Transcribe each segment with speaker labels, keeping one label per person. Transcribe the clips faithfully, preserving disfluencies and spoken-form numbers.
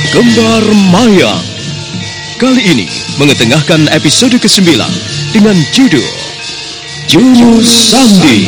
Speaker 1: Gembar Mayang. Kali ini mengetengahkan episode kesembilan dengan judul Juru Sandi.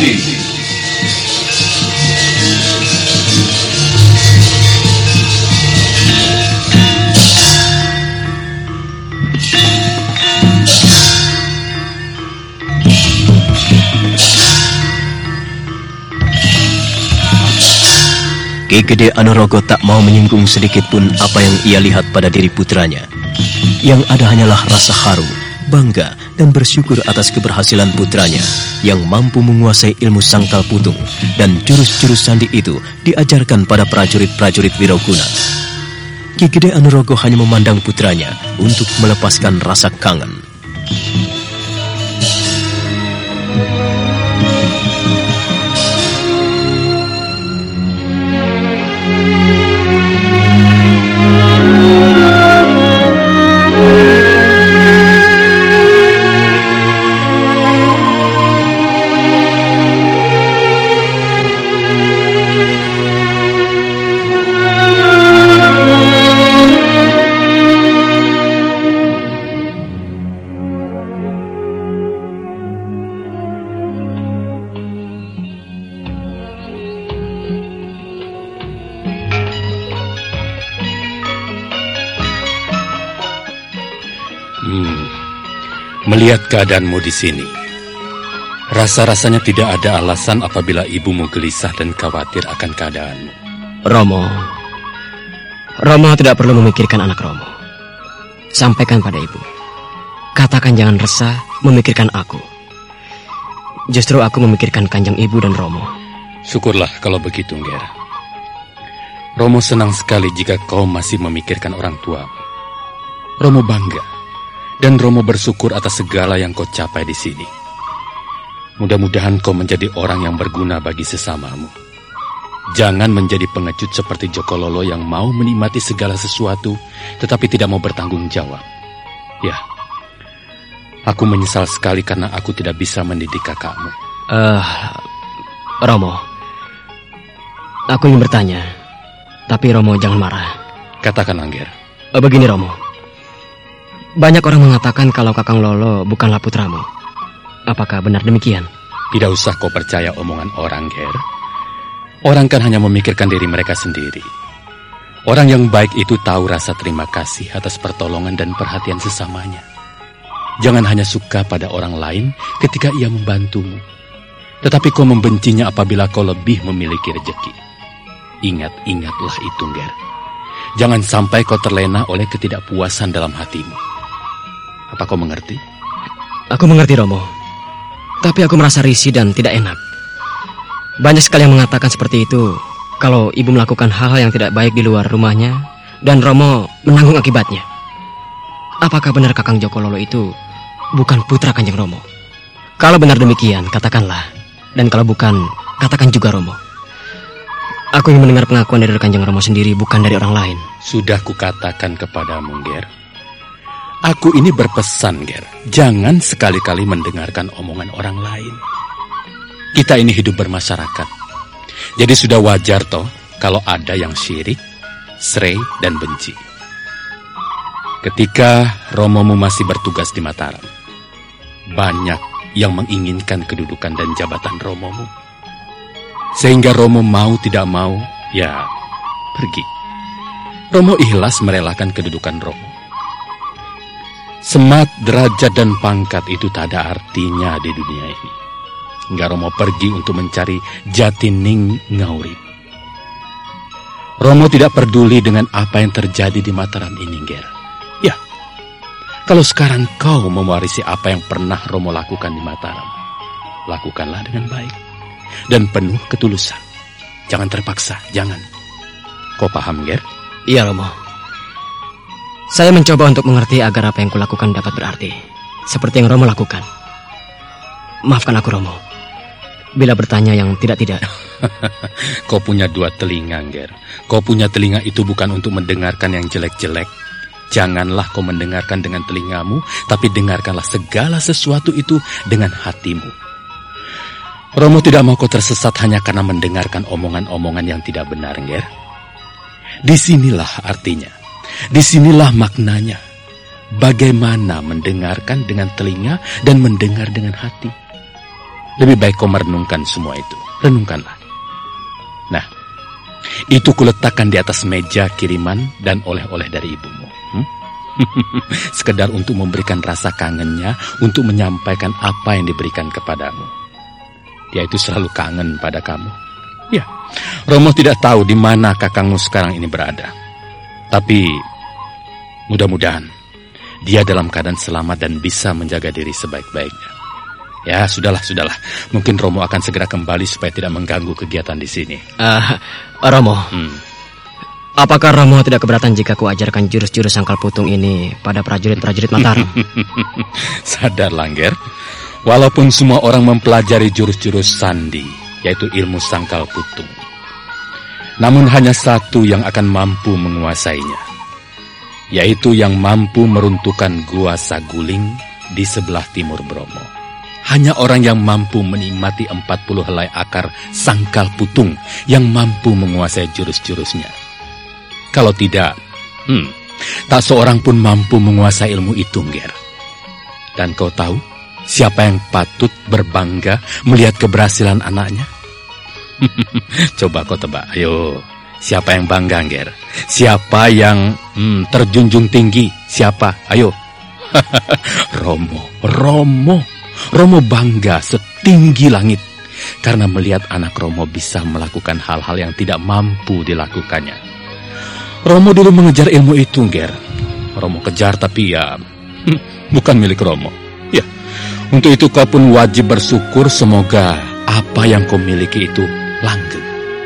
Speaker 1: Ki Gede Anorogo tak mau menyinggung sedikit pun apa yang ia lihat pada diri putranya. Yang ada hanyalah rasa haru, bangga, dan bersyukur atas keberhasilan putranya yang mampu menguasai ilmu sangkal putung dan jurus-jurus sandi itu diajarkan pada prajurit-prajurit Wiroguna. Ki Gede Anorogo hanya memandang putranya untuk melepaskan rasa kangen.
Speaker 2: Hmm, melihat keadaanmu di sini, rasa-rasanya tidak ada alasan apabila ibumu gelisah dan khawatir akan keadaanmu.
Speaker 3: Romo, Romo tidak perlu memikirkan anak Romo. Sampaikan pada ibu. Katakan jangan resah memikirkan aku. Justru aku memikirkan kanjeng ibu dan Romo.
Speaker 2: Syukurlah kalau begitu, Ngger. Romo senang sekali jika kau masih memikirkan orang tuamu. Romo bangga. Dan Romo bersyukur atas segala yang kau capai di sini. Mudah-mudahan kau menjadi orang yang berguna bagi sesamamu. Jangan menjadi pengecut seperti Joko Lolo yang mau menikmati segala sesuatu, tetapi tidak mau bertanggung jawab. Ya, aku menyesal sekali karena aku tidak bisa mendidik kakakmu.
Speaker 3: Eh, uh, Romo, aku ingin bertanya, tapi Romo jangan marah.
Speaker 2: Katakan, Angger.
Speaker 3: Uh, begini, Romo. Banyak orang mengatakan kalau Kakang Lolo bukanlah putramu. Apakah benar demikian?
Speaker 2: Tidak usah kau percaya omongan orang, Ger. Orang kan hanya memikirkan diri mereka sendiri. Orang yang baik itu tahu rasa terima kasih atas pertolongan dan perhatian sesamanya. Jangan hanya suka pada orang lain ketika ia membantumu, tetapi kau membencinya apabila kau lebih memiliki rejeki. Ingat-ingatlah itu, Ger. Jangan sampai kau terlena oleh ketidakpuasan dalam hatimu. Apa kau mengerti?
Speaker 3: Aku mengerti, Romo. Tapi aku merasa risih dan tidak enak. Banyak sekali yang mengatakan seperti itu, kalau ibu melakukan hal-hal yang tidak baik di luar rumahnya, dan Romo menanggung akibatnya. Apakah benar Kakang Joko Lolo itu bukan putra Kanjeng Romo? Kalau benar demikian, katakanlah. Dan kalau bukan, katakan juga, Romo. Aku ingin mendengar pengakuan dari Kanjeng Romo sendiri, bukan dari orang lain.
Speaker 2: Sudah kukatakan kepadamu, Ger. Aku ini berpesan, Ger. Jangan sekali-kali mendengarkan omongan orang lain. Kita ini hidup bermasyarakat. Jadi sudah wajar toh kalau ada yang syirik, serai, dan benci. Ketika Romomu masih bertugas di Mataram, banyak yang menginginkan kedudukan dan jabatan Romomu. Sehingga Romo mau tidak mau, ya pergi. Romo ikhlas merelakan kedudukan Romo. Semat, derajat, dan pangkat itu tak ada artinya di dunia ini. Hingga Romo pergi untuk mencari Jatining Ngaurip. Romo tidak peduli dengan apa yang terjadi di Mataram ini, Ger. Ya, kalau sekarang kau mewarisi apa yang pernah Romo lakukan di Mataram, lakukanlah dengan baik dan penuh ketulusan. Jangan terpaksa, jangan. Kau paham, Ger?
Speaker 3: Iya, Romo. Saya mencoba untuk mengerti agar apa yang kulakukan dapat berarti, seperti yang Romo lakukan. Maafkan aku, Romo, bila bertanya yang tidak-tidak.
Speaker 2: Kau punya dua telinga, Ger. Kau punya telinga itu bukan untuk mendengarkan yang jelek-jelek. Janganlah kau mendengarkan dengan telingamu, tapi dengarkanlah segala sesuatu itu dengan hatimu. Romo tidak mau kau tersesat hanya karena mendengarkan omongan-omongan yang tidak benar, Ger. Disinilah artinya Disinilah maknanya. Bagaimana mendengarkan dengan telinga dan mendengar dengan hati. Lebih baik kau merenungkan semua itu. Renungkanlah. Nah, itu kuletakkan di atas meja kiriman dan oleh-oleh dari ibumu. Hmm? Sekedar untuk memberikan rasa kangennya, untuk menyampaikan apa yang diberikan kepadamu. Dia itu selalu kangen pada kamu. Ya, Romo tidak tahu di mana kakangmu sekarang ini berada. Tapi mudah-mudahan dia dalam keadaan selamat dan bisa menjaga diri sebaik-baiknya. Ya, sudahlah, sudahlah. Mungkin Romo akan segera kembali supaya tidak mengganggu kegiatan di sini.
Speaker 3: Uh, Romo,
Speaker 2: hmm.
Speaker 3: apakah Romo tidak keberatan jika ku ajarkan jurus-jurus sangkal putung ini pada prajurit-prajurit Mataram?
Speaker 2: Sadar, Langger. Walaupun semua orang mempelajari jurus-jurus sandi, yaitu ilmu sangkal putung, namun hanya satu yang akan mampu menguasainya, yaitu yang mampu meruntuhkan Gua Saguling di sebelah timur Bromo. Hanya orang yang mampu menikmati empat puluh helai akar sangkal putung yang mampu menguasai jurus-jurusnya. Kalau tidak, hmm, tak seorang pun mampu menguasai ilmu itu, Nger. Dan kau tahu siapa yang patut berbangga melihat keberhasilan anaknya? Coba kau tebak, ayo. Siapa yang bangga, Nger? Siapa yang hmm, terjunjung tinggi? Siapa? Ayo. Romo, Romo. Romo bangga setinggi langit karena melihat anak Romo bisa melakukan hal-hal yang tidak mampu dilakukannya. Romo dulu mengejar ilmu itu, Nger. Romo kejar tapi ya hmm, bukan milik Romo. Ya, untuk itu kau pun wajib bersyukur, semoga apa yang kau miliki itu langgeng.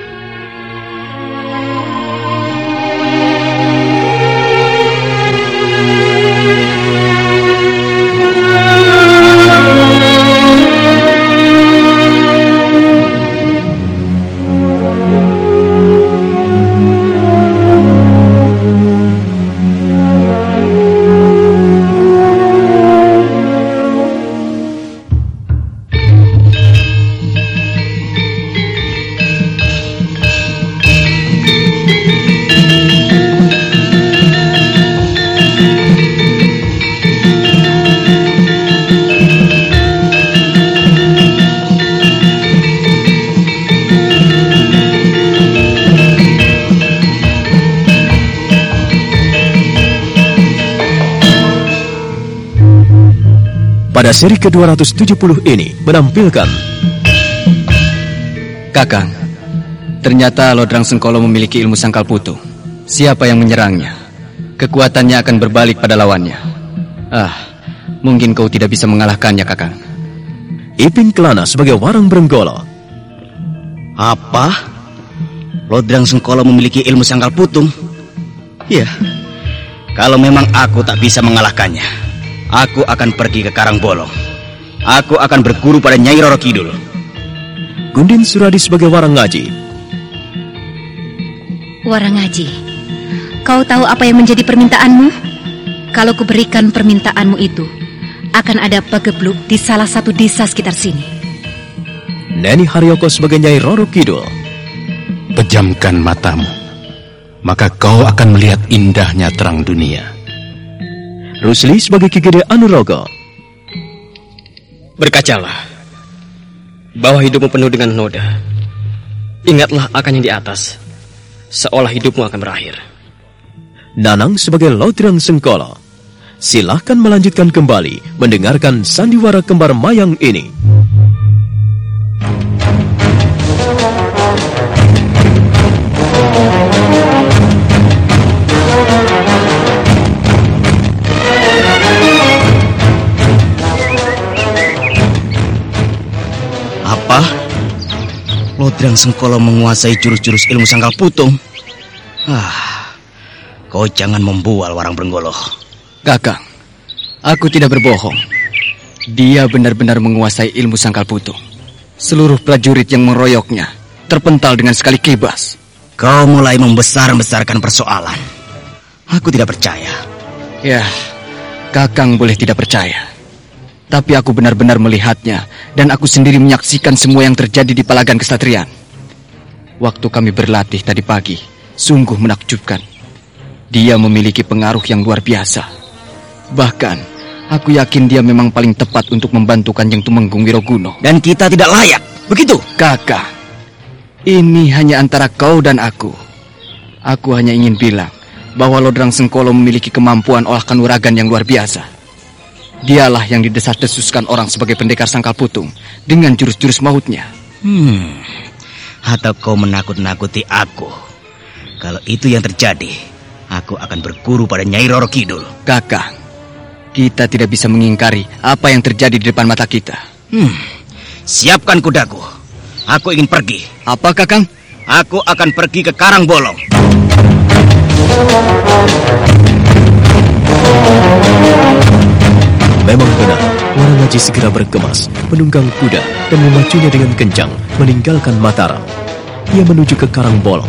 Speaker 1: Pada seri ke dua ratus tujuh puluh ini menampilkan
Speaker 3: Kakang, ternyata Lodrang Sengkolo memiliki ilmu sangkal putung. Siapa yang menyerangnya, kekuatannya akan berbalik pada lawannya. Ah, mungkin kau tidak bisa mengalahkannya, Kakang.
Speaker 1: Ipin Kelana sebagai Warang Brenggolo.
Speaker 4: Apa? Lodrang Sengkolo memiliki ilmu sangkal putung? Ya, kalau memang aku tak bisa mengalahkannya, aku akan pergi ke Karangbolong. Aku akan berguru pada Nyai Roro Kidul.
Speaker 1: Gundin Suradi sebagai Warang Ngaji.
Speaker 5: Warang Ngaji, kau tahu apa yang menjadi permintaanmu? Kalau kuberikan permintaanmu itu, akan ada pagebluk di salah satu desa sekitar sini.
Speaker 1: Neni Haryoko sebagai Nyai Roro Kidul.
Speaker 2: Pejamkan matamu, maka kau akan melihat indahnya terang dunia.
Speaker 1: Rusli sebagai Ki Gede Anurogo.
Speaker 3: Berkacalah bahwa hidupmu penuh dengan noda. Ingatlah akan yang di atas, seolah hidupmu akan berakhir.
Speaker 1: Nanang sebagai Lodrang Sengkolo. Silahkan melanjutkan kembali mendengarkan sandiwara kembar mayang ini.
Speaker 4: Apa? Lodrang Sengkolo menguasai jurus-jurus ilmu sangkal putung? Ah, kau jangan membual, Warang Brenggolo.
Speaker 3: Kakang, aku tidak berbohong. Dia benar-benar menguasai ilmu sangkal putung. Seluruh prajurit yang meroyoknya terpental dengan sekali kibas.
Speaker 4: Kau mulai membesar-besarkan persoalan. Aku tidak percaya.
Speaker 3: Ya, Kakang boleh tidak percaya. Tapi aku benar-benar melihatnya, dan aku sendiri menyaksikan semua yang terjadi di Palagan Kesatrian. Waktu kami berlatih tadi pagi, sungguh menakjubkan.
Speaker 6: Dia memiliki pengaruh yang luar biasa. Bahkan, aku yakin dia memang paling tepat untuk membantu Kanjeng Tumenggung Wiroguno.
Speaker 4: Dan kita tidak layak, begitu?
Speaker 6: Kakak, ini hanya antara kau dan aku. Aku hanya ingin bilang bahwa Lodrang Sengkolo memiliki kemampuan olah kanuragan yang luar biasa. Dialah yang didesas-desuskan orang sebagai pendekar Sangkal Putung dengan jurus-jurus mautnya.
Speaker 4: Hmm, atau kau menakut-nakuti aku? Kalau itu yang terjadi, aku akan berguru pada Nyai Roro Kidul.
Speaker 6: Kakak, kita tidak bisa mengingkari apa yang terjadi di depan mata kita.
Speaker 4: Hmm, siapkan kudaku. Aku ingin pergi.
Speaker 6: Apa, Kakang?
Speaker 4: Aku akan pergi ke Karangbolong.
Speaker 1: Memang benar, Warangaji segera bergemas, menunggang kuda dan memacunya dengan kencang, meninggalkan Mataram. Ia menuju ke Karangbolong.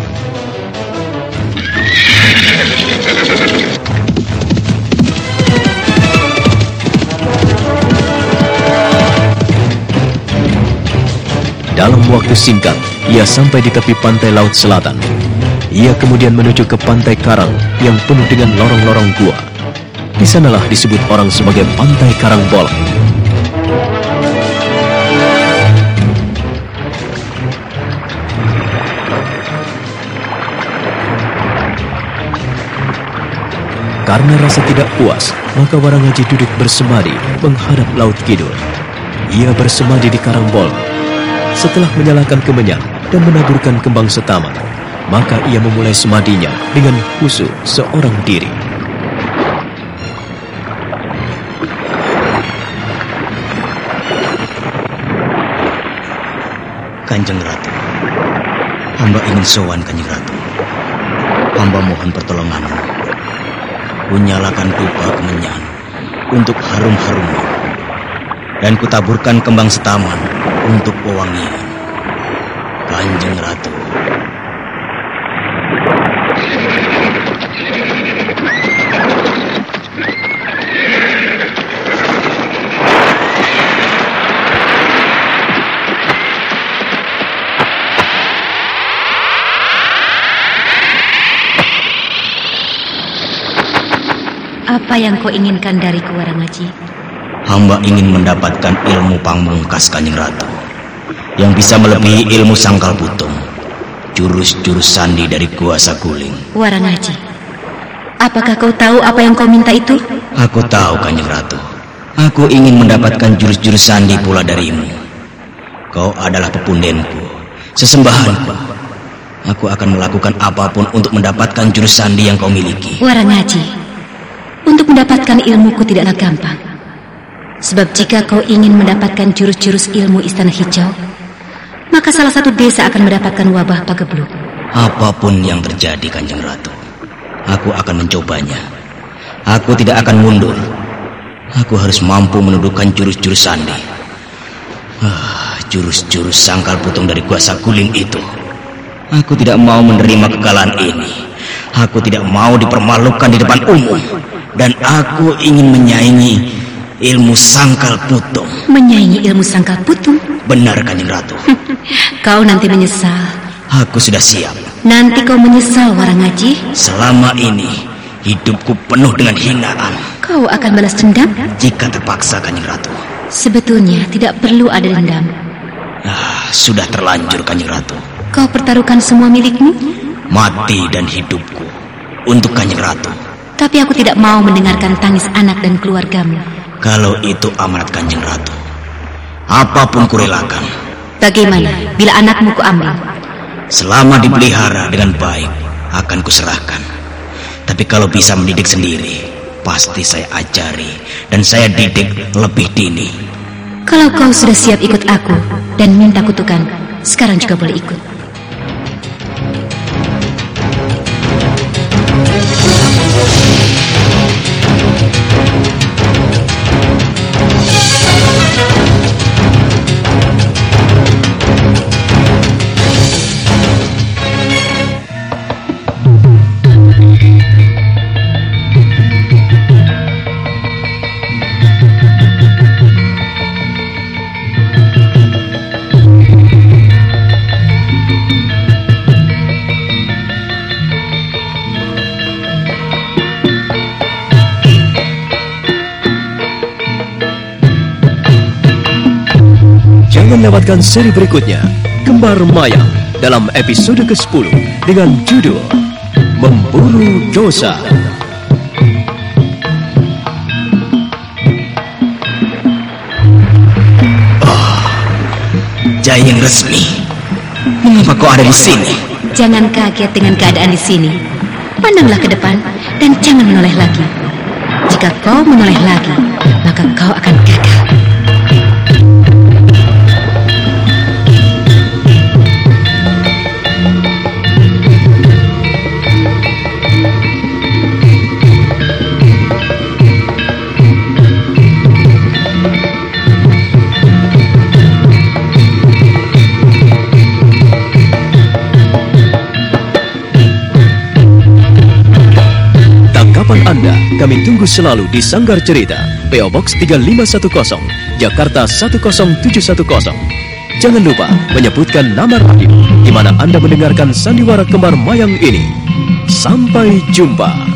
Speaker 1: Dalam waktu singkat, ia sampai di tepi pantai Laut Selatan. Ia kemudian menuju ke pantai Karang yang penuh dengan lorong-lorong gua. Di sanalah disebut orang sebagai Pantai Karangbolong. Karena rasa tidak puas, maka Warangaji duduk bersemadi menghadap Laut Kidul. Ia bersemadi di Karangbolong. Setelah menyalakan kemenyan dan menaburkan kembang setaman, maka ia memulai semadinya dengan khusyuk seorang diri.
Speaker 4: Kanjeng Ratu, hamba ingin sowan Kanjeng Ratu. Hamba mohon pertolonganmu. Kunyalakan pipa kemenyan untuk harum-harummu, dan kutaburkan kembang setaman untuk pewangian. Kanjeng Ratu.
Speaker 5: Apa yang kau inginkan dariku, Warangaji?
Speaker 4: Hamba ingin mendapatkan ilmu pamungkas Kanjeng Ratu, yang bisa melebihi ilmu Sangkal Putung, jurus-jurus sandi dari Gua Saguling.
Speaker 5: Warangaji, apakah kau tahu apa yang kau minta itu?
Speaker 4: Aku tahu, Kanjeng Ratu. Aku ingin mendapatkan jurus-jurus sandi pula darimu. Kau adalah pepundenku, sesembahanku. Aku akan melakukan apapun untuk mendapatkan jurus sandi yang kau miliki.
Speaker 5: Warangaji, untuk mendapatkan ilmuku tidaklah gampang. Sebab jika kau ingin mendapatkan jurus-jurus ilmu Istana Hijau, maka salah satu desa akan mendapatkan wabah pagebluk.
Speaker 4: Apapun yang terjadi, Kanjeng Ratu, aku akan mencobanya. Aku tidak akan mundur. Aku harus mampu menundukkan jurus-jurus sandi. Ah, jurus-jurus Sangkal Putung dari Gua Saguling itu. Aku tidak mau menerima kekalahan ini. Aku tidak mau dipermalukan di depan umum. Dan aku ingin menyaingi ilmu Sangkal Putung.
Speaker 5: Menyaingi ilmu Sangkal Putung?
Speaker 4: Benar, Kanjeng Ratu.
Speaker 5: Kau nanti menyesal.
Speaker 4: Aku sudah siap.
Speaker 5: Nanti kau menyesal, Warangaji.
Speaker 4: Selama ini hidupku penuh dengan hinaan.
Speaker 5: Kau akan balas dendam?
Speaker 4: Jika terpaksa, Kanjeng Ratu.
Speaker 5: Sebetulnya tidak perlu ada dendam.
Speaker 4: Ah, sudah terlanjur, Kanjeng Ratu.
Speaker 5: Kau pertaruhkan semua milikmu?
Speaker 4: Mati dan hidupku untuk Kanjeng Ratu.
Speaker 5: Tapi aku tidak mau mendengarkan tangis anak dan keluargamu.
Speaker 4: Kalau itu amanat Kanjeng Ratu, apapun kurelakan.
Speaker 5: Bagaimana bila anakmu kuambil?
Speaker 4: Selama dipelihara dengan baik, akan kuserahkan. Tapi kalau bisa mendidik sendiri, pasti saya ajari dan saya didik lebih dini.
Speaker 5: Kalau kau sudah siap ikut aku dan minta kutukan, sekarang juga boleh ikut.
Speaker 1: Jangan lewatkan seri berikutnya, Kembar Mayang, dalam episode kesepuluh dengan judul Memburu Dosa.
Speaker 4: Oh, Jayeng Resmi, mengapa kau ada di sini?
Speaker 5: Jangan kaget dengan keadaan di sini. Pandanglah ke depan dan jangan menoleh lagi. Jika kau menoleh lagi, maka kau akan gagal.
Speaker 1: Anda, kami tunggu selalu di Sanggar Cerita, P O Box tiga lima satu nol, Jakarta satu nol tujuh satu nol. Jangan lupa menyebutkan nama radio di mana Anda mendengarkan sandiwara Kembar Mayang ini. Sampai jumpa.